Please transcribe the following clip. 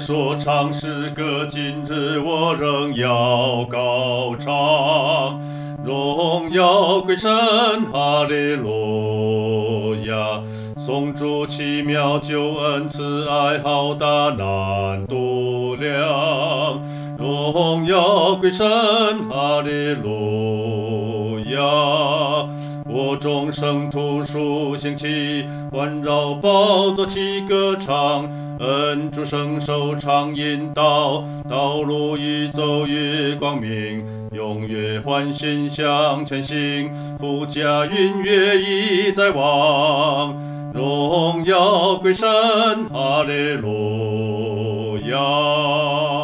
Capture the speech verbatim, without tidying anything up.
说唱诗歌，今日我仍要高唱。荣耀归神，哈利路亚！颂主奇妙救恩，慈爱浩大难度量。荣耀归神，哈利路亚！我众圣徒属兴起，环绕宝座齐歌唱，恩主圣手常引导，道路愈走越光明，永远欢欣向前行，富家云乐已在望，荣耀归神，哈利路亚。